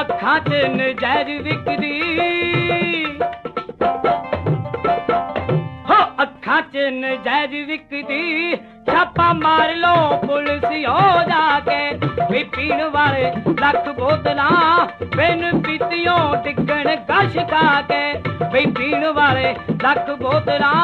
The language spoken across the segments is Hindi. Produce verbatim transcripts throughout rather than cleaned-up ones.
अखां च नजैज विकदी हो अखां च नजैज विकदी छापा मार लो पुलिस हो जाके वे पीण वाले लख बोतला बिन पीतियों डिगण गश खा के वे पीण वाले लख बोतला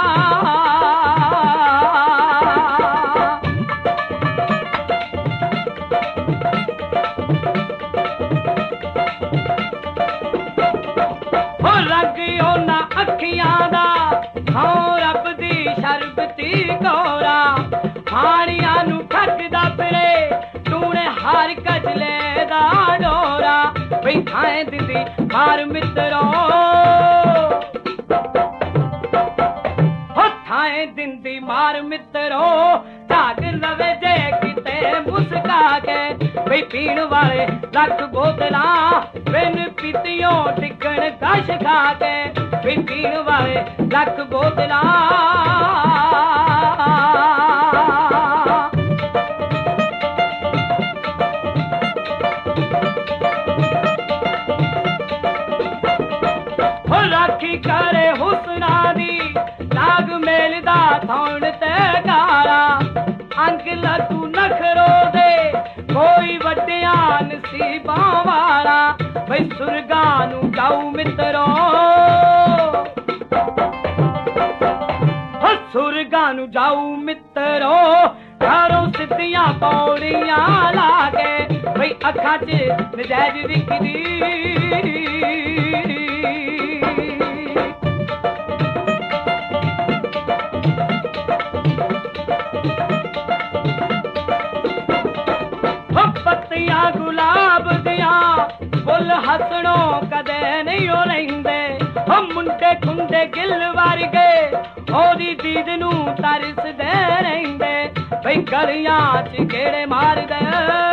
हो रंग ओना अखियां दा हो रब दी शरबती गोरा हानियां नू ठगदा फिरे तूने हर कजले दा डोरा वे थाए दिंदी मार मित्रो हो थाए दिंदी मार मित्रो झाग लवे जे किते मुस्का के वे पीण वाले लख बोतला बिन पीतियों डिगण गश खा के वे पीण वाले लख बोतला हो राखी करे हुस्ना दी नाग मेलदा थौण ते गारा अंग लतू नखरो दे कोई वड्डिया नसीबां वाला वे सुरगां नू जाऊ मित्रो हो सुरगां नू जाऊ मित्रो घरों सिद्धियां पौड़ियां लागे वे अखां च नजैज विकदी पत्तियां गुलाब दियां फुल हसणों कदे नहीं हो रहिंदे हम मुंडे खुंडे गिल वर्गे ओदी दीद नू तरसदे रहिंदे भई गलियां च गेड़े मार दे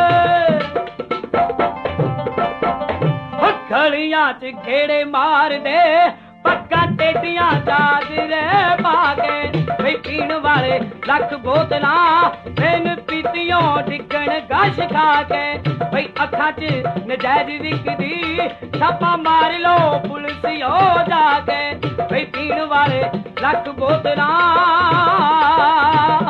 गलियां च गेड़े मार दे पक्का टेटियां चादरे पाके वे पीण वाले लख बोतला बिन पीतियों डिगण गश खा के वे अखां च नजैज विकदी छापा मार लो पुलिस हो जाके वे पीण वाले लख बोतला